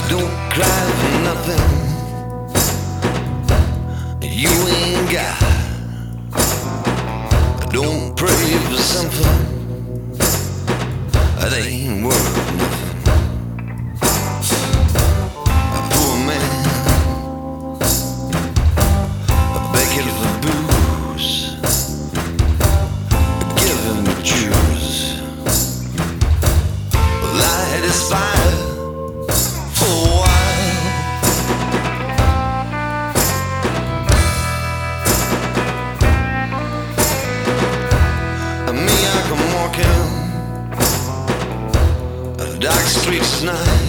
Don't cry for nothing you ain't got. Don't pray for something that ain't worth nothing. A poor man begging for booze, give him the juice. Light his fire for a while. Me, I come walking dark streets at night.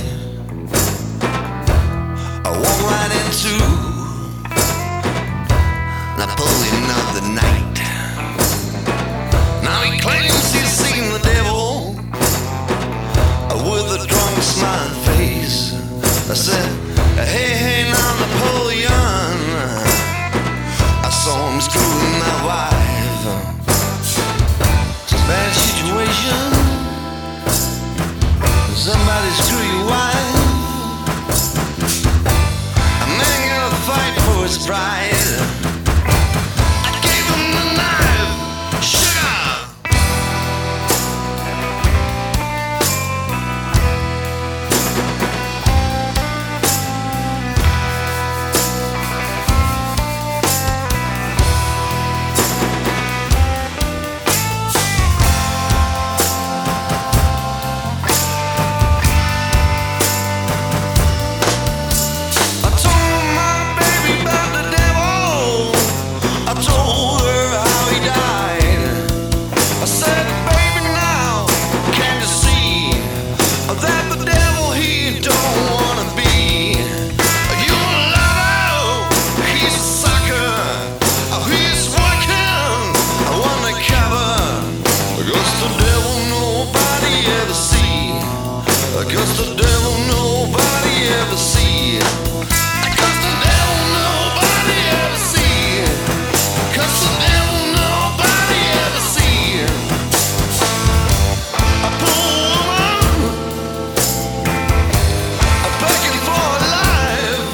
I walk right into Napoleon of the night. Now he claims he's seen the devil with a drunk smiling face. I said, hey, hey, now Napoleon, I saw him screwing my wife. It's a bad situation. Somebody screw your wife. A man gotta fight for his pride. I gave him the knife, sugar. Cause the devil nobody ever see. Cause the devil nobody ever see. Cause the devil nobody ever see. A poor woman, a begging for a life.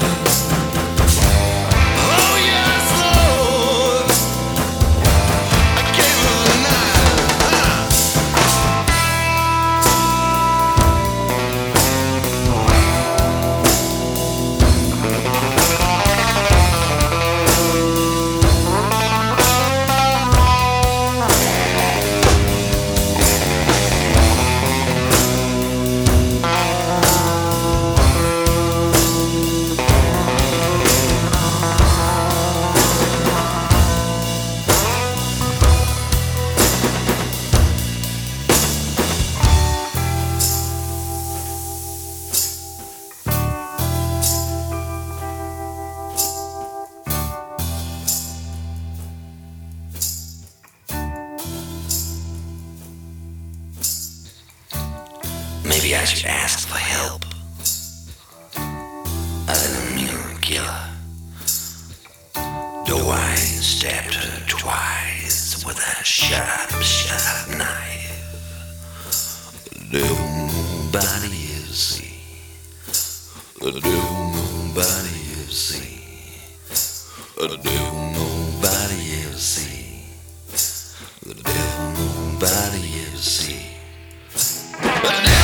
Oh yes, Lord, I gave her the knife. Maybe I should ask for help. I didn't mean to kill her. Though I stabbed her twice with a shut up knife. The devil nobody ever see. The devil nobody ever see. The devil nobody ever see. The devil nobody ever see.